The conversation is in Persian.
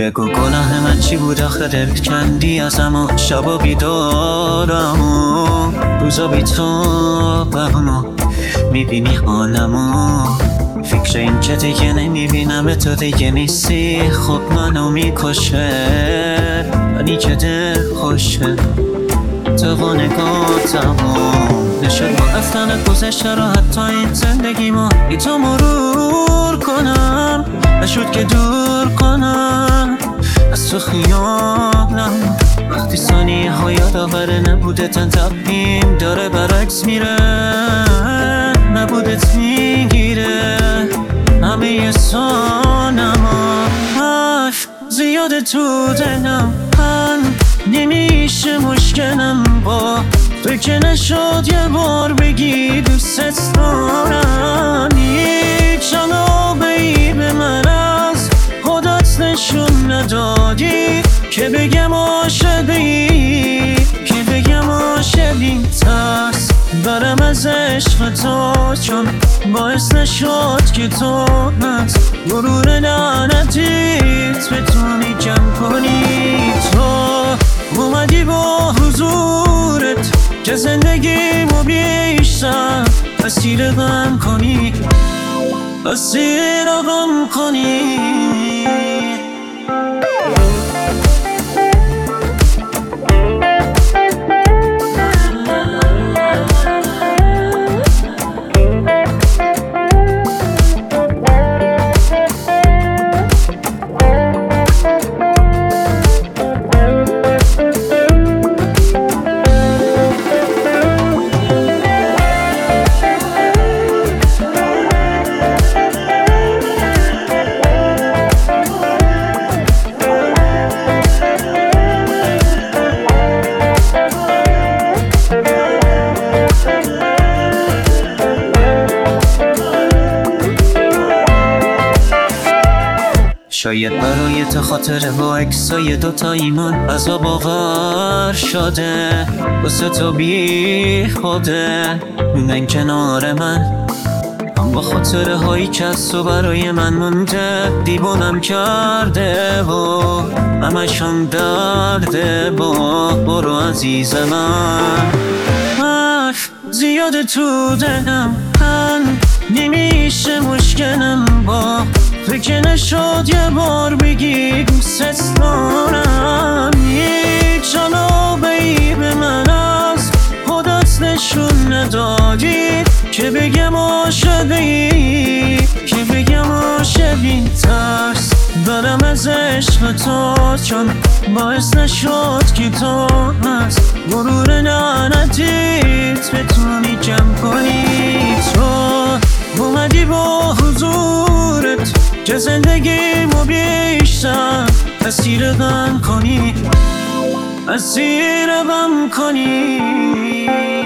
بگو گناه من چی بود آخه دل کندی ازم و شبا بیدارم و روزا بیتابم و میبینی حالمو فکر این که دیگه نمیبینم به تو دیگه نیستی خب منو میکشه ولی که دل خوشه تو با نگاتم نشد با افتن گذشته را حتی این زندگیمو بی تو مرور کنم نشد که دور کنم از تو خیالم وقتی ثانیه ها یادآور نبودت تقدیم داره برعکس میره نبودت میگیره همه سانم حرف زیاده تو دلم نمیشه مشکلم با تو که نشد یه بار بگی دوست دارم هیچ علاقه‌ای به من از خودت نشون ندادی که بگم عاشقی که بگم عاشقی ترس دارم از عشق تو چون باعث نشد که تو از غرور لعنتیت بتونی جمع کنی تو اومدی با حضورت که زندگیمو بیشتر اسیر غم کنی اسیر غم کنی شاید برای تو خاطر با اکسای دوتاییمون عذاب آور شده واسه تو بی خوده موندن کنار من اما خاطره هایی که از تو برای من مونده دیوونم کرده و همشون درده با برو عزیز من حرف زیاده تو دلم نمیشه مشکلم با فکر نشد یه بار بگی دوست دارم هیچ علاقه‌ای به من از خودت نشون ندادی که بگم عاشقی که بگم عاشقی ترس دارم از عشق تو چون باعث نشد که تو از غرور لعنتیت بتونی جمع کنی تو اومدی با حضورت که زندگیمو بیشتر اسیر غم کنی اسیر غم کنی